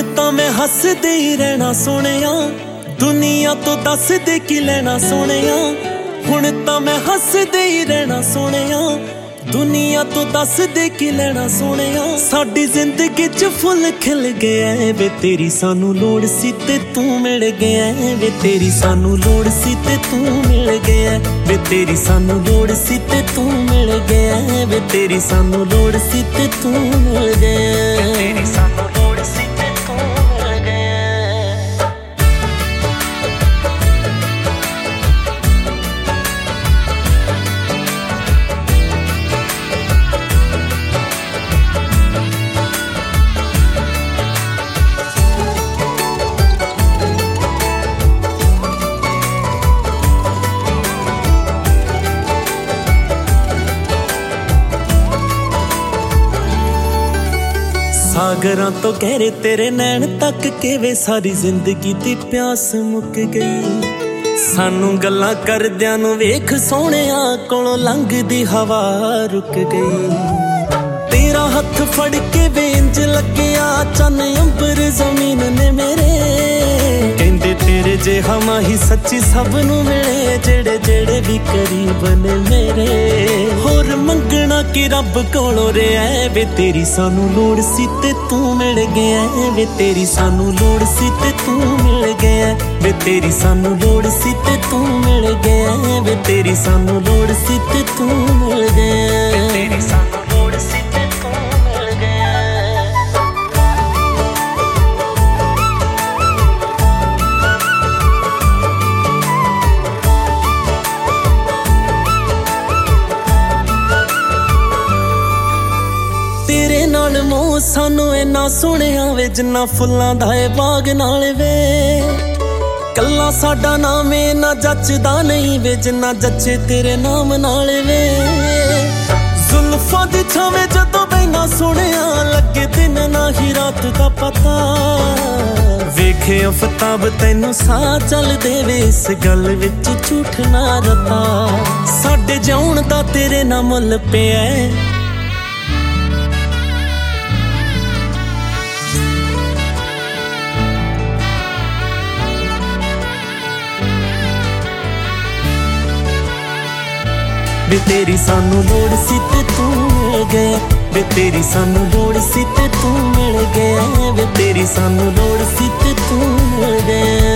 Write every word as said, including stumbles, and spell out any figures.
ਤਾਂ ਮੈਂ ਹੱਸਦੇ ਹੀ ਰਹਿਣਾ ਸੋਹਣਿਆ, ਦੁਨੀਆ ਤੋਂ ਦੱਸ ਦੇ ਕੀ ਲੈਣਾ ਸੋਹਣਿਆ। ਹੁਣ ਤਾਂ ਮੈਂ ਹੱਸਦੇ ਹੀ ਰਹਿਣਾ ਸੋਹਣਿਆ, ਦੁਨੀਆ ਤੋਂ ਦੱਸ ਦੇ ਕੀ ਲੈਣਾ ਸੋਹਣਿਆ। ਸਾਡੀ ਜ਼ਿੰਦਗੀ 'ਚ ਫੁੱਲ ਖਿਲ ਗਿਆ ਵੇ, ਤੇਰੀ ਸਾਨੂੰ ਲੋੜ ਸੀ ਤੇ ਤੂੰ ਮਿਲ ਗਿਆ ਵੇ। ਤੇਰੀ ਸਾਨੂੰ ਲੋੜ ਸੀ ਤੇ ਤੂੰ ਮਿਲ ਗਿਆ ਵੇ। ਤੇਰੀ ਸਾਨੂੰ ਲੋੜ ਸੀ ਤੇ ਤੂੰ ਮਿਲ ਗਿਆ ਵੇ। ਤੇਰੀ ਸਾਨੂੰ ਲੋੜ ਸੀ ਤੇ ਤੂੰ ਮਿਲ ਗਿਆ। ਤੇਰੀ ਸਾਨੂੰ ਲੋੜ ਸੀ ਤੇ ਤੂੰ ਮਿਲ ਗਿਆ। ਸਾਗਰਾਂ ਤੋਂ ਗਹਿਰੇ ਤੇਰੇ ਨੈਣ ਤੱਕ ਕੇ ਵੇ, ਸਾਰੀ ਜ਼ਿੰਦਗੀ ਦੀ ਪਿਆਸ ਮੁੱਕ ਗਈ। ਸਾਨੂੰ ਗੱਲਾਂ ਕਰਦਿਆਂ ਨੂੰ ਵੇਖ ਸੋਹਣਿਆ, ਕੋਲੋਂ ਲੰਘਦੀ ਹਵਾ ਰੁਕ ਗਈ। ਤੇਰਾ ਹੱਥ ਫੜ ਕੇ ਵੇ ਇੰਜ ਲੱਗਿਆ, ਚੰਨ ਅੰਬਰ ਜ਼ਮੀਨ ਨੇ ਮੇਰੇ। ਕਹਿੰਦੇ ਤੇਰੇ ਜਿਹਾ ਮਾਹੀ ਸੱਚੀ ਸਭ ਨੂੰ ਮਿਲੇ, ਜਿਹੜੇ ਜਿਹੜੇ ਵੀ ਕਰੀਬ ਨੇ ਮੇਰੇ। ਹੋਰ ਮੰਗਣਾ ਕਿ ਰੱਬ ਕੋਲੋਂ ਰਿਹਾ ਵੇ, ਤੇਰੀ ਸਾਨੂੰ ਲੋੜ ਸੀ ਤੇ ਤੂੰ ਮਿਲ ਗਿਆ ਵੇ। ਤੇਰੀ ਸਾਨੂੰ ਲੋੜ ਸੀ ਤੇ ਤੂੰ ਮਿਲ ਗਿਆ ਵੇ। ਤੇਰੀ ਸਾਨੂੰ ਲੋੜ ਸੀ ਤੇ ਤੂੰ ਮਿਲ ਗਿਆ ਵੇ। ਤੇਰੀ ਸਾਨੂੰ ਲੋੜ ਸੀ ਤੇ ਤੂੰ ਮਿਲ ਗਿਆ। ਤੇਰੀ ਸਾਨੂੰ ਲੋੜ ਸੀ ਤੇ ਤੂੰ ਮਿਲ ਗਿਆ। ਤੇਰੇ ਨਾਲ ਮੋਹ ਸਾਨੂੰ ਇੰਨਾ ਸੋਹਣਿਆ ਵੇ, ਜਿੰਨਾ ਫੁੱਲਾਂ ਦਾ ਏ ਬਾਗ ਨਾਲ ਵੇ। ਕੱਲਾ ਸਾਡਾ ਨਾਮ ਏ ਨਾ ਜੱਚਦਾ ਨਹੀਂ ਵੇ, ਜਿੰਨਾ ਜੱਚੇ ਤੇਰੇ ਨਾਮ ਨਾਲ ਵੇ। ਜ਼ੁਲਫਾਂ ਦੀ ਛਾਵੇਂ ਜਦੋਂ ਬੈਨਾ ਸੋਹਣਿਆ, ਲੱਗੇ ਦਿਨ ਨਾ ਹੀ ਰਾਤ ਦਾ ਪਤਾ। ਵੇਖੇ ਅਫਤਾਬ ਤੈਨੂੰ ਸਾਹ ਚੱਲਦੇ ਵੇ, ਇਸ ਗੱਲ ਵਿੱਚ ਝੂਠ ਨਾ ਰਤਾ। ਸਾਡੇ ਜਿਉਣ ਦਾ ਤੇਰੇ ਨਾਲ ਮੁੱਲ ਪਿਆ। ਵੇ ਤੇਰੀ ਸਾਨੂੰ ਲੋੜ ਸੀ ਤੇ ਤੂੰ ਮਿਲ ਗਿਆ ਵੇ। ਤੇਰੀ ਸਾਨੂੰ ਲੋੜ ਸੀ ਤੇ ਤੂੰ ਮਿਲ ਗਿਆ ਵੇ। ਤੇਰੀ ਸਾਨੂੰ ਲੋੜ ਸੀ ਤੇ ਤੂੰ ਮਿਲ ਗਿਆ।